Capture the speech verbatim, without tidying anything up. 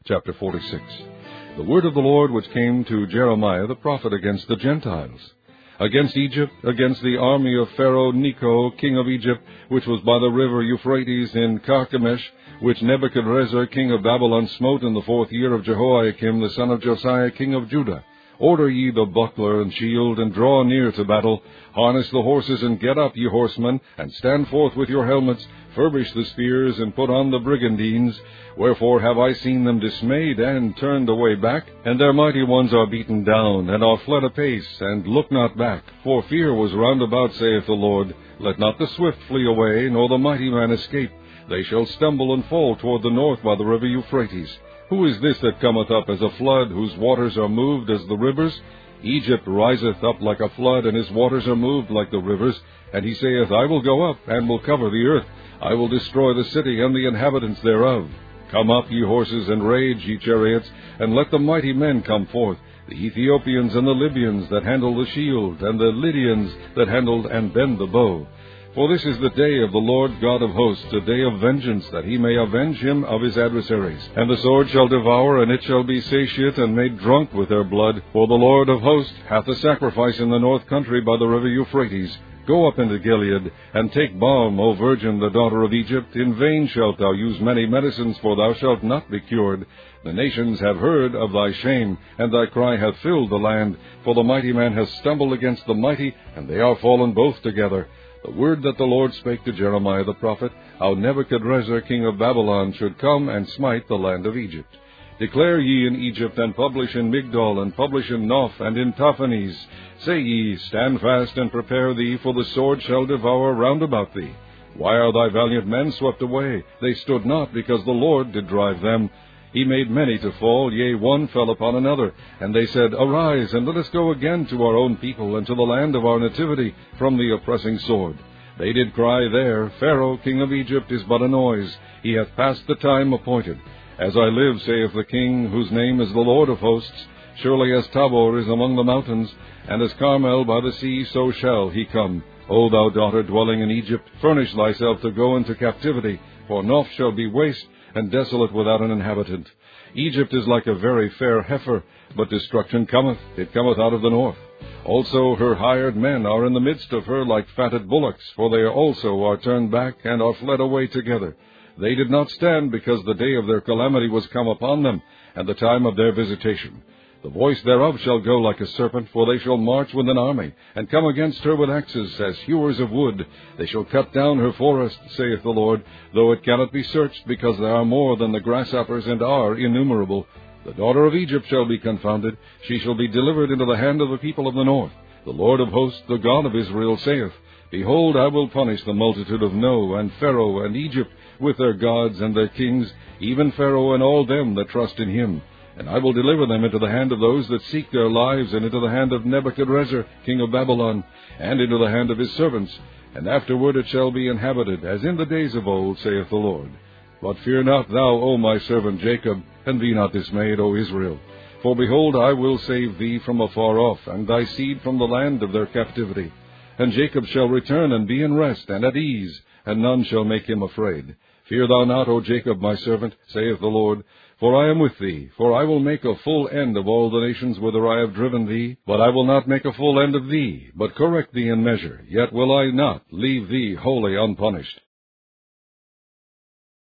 Chapter forty-six. The word of the Lord which came to Jeremiah the prophet against the Gentiles, against Egypt, against the army of Pharaoh Necho, king of Egypt, which was by the river Euphrates in Carchemish, which Nebuchadrezzar, king of Babylon, smote in the fourth year of Jehoiakim, the son of Josiah, king of Judah. Order ye the buckler and shield, and draw near to battle. Harness the horses, and get up, ye horsemen, and stand forth with your helmets. Furbish the spears, and put on the brigandines. Wherefore have I seen them dismayed, and turned away back? And their mighty ones are beaten down, and are fled apace, and look not back. For fear was round about, saith the Lord. Let not the swift flee away, nor the mighty man escape. They shall stumble and fall toward the north by the river Euphrates. Who is this that cometh up as a flood, whose waters are moved as the rivers? Egypt riseth up like a flood, and his waters are moved like the rivers. And he saith, I will go up, and will cover the earth. I will destroy the city and the inhabitants thereof. Come up, ye horses, and rage, ye chariots, and let the mighty men come forth, the Ethiopians and the Libyans that handle the shield, and the Lydians that handle and bend the bow. For this is the day of the Lord God of hosts, a day of vengeance, that he may avenge him of his adversaries. And the sword shall devour, and it shall be satiate, and made drunk with their blood. For the Lord of hosts hath a sacrifice in the north country by the river Euphrates. Go up into Gilead, and take balm, O virgin, the daughter of Egypt. In vain shalt thou use many medicines, for thou shalt not be cured. The nations have heard of thy shame, and thy cry hath filled the land. For the mighty man hath stumbled against the mighty, and they are fallen both together. The word that the Lord spake to Jeremiah the prophet, how Nebuchadrezzar king of Babylon should come and smite the land of Egypt. Declare ye in Egypt, and publish in Migdol, and publish in Noph, and in Taphanes. Say ye, stand fast and prepare thee, for the sword shall devour round about thee. Why are thy valiant men swept away? They stood not, because the Lord did drive them. He made many to fall, yea, one fell upon another. And they said, Arise, and let us go again to our own people, and to the land of our nativity, from the oppressing sword. They did cry there, Pharaoh, king of Egypt, is but a noise. He hath passed the time appointed. As I live, saith the King, whose name is the Lord of hosts, surely as Tabor is among the mountains, and as Carmel by the sea, so shall he come. O thou daughter dwelling in Egypt, furnish thyself to go into captivity, for Noph shall be waste, and desolate without an inhabitant. Egypt is like a very fair heifer, but destruction cometh, it cometh out of the north. Also her hired men are in the midst of her like fatted bullocks, for they also are turned back, and are fled away together. They did not stand, because the day of their calamity was come upon them, and the time of their visitation. The voice thereof shall go like a serpent, for they shall march with an army, and come against her with axes, as hewers of wood. They shall cut down her forest, saith the Lord, though it cannot be searched, because there are more than the grasshoppers, and are innumerable. The daughter of Egypt shall be confounded. She shall be delivered into the hand of the people of the north. The Lord of hosts, the God of Israel, saith, Behold, I will punish the multitude of No, and Pharaoh, and Egypt, with their gods and their kings, even Pharaoh and all them that trust in him. And I will deliver them into the hand of those that seek their lives, and into the hand of Nebuchadrezzar, king of Babylon, and into the hand of his servants. And afterward it shall be inhabited, as in the days of old, saith the Lord. But fear not thou, O my servant Jacob, and be not dismayed, O Israel. For behold, I will save thee from afar off, and thy seed from the land of their captivity. And Jacob shall return and be in rest and at ease, and none shall make him afraid. Fear thou not, O Jacob, my servant, saith the Lord, for I am with thee. For I will make a full end of all the nations whither I have driven thee. But I will not make a full end of thee, but correct thee in measure. Yet will I not leave thee wholly unpunished.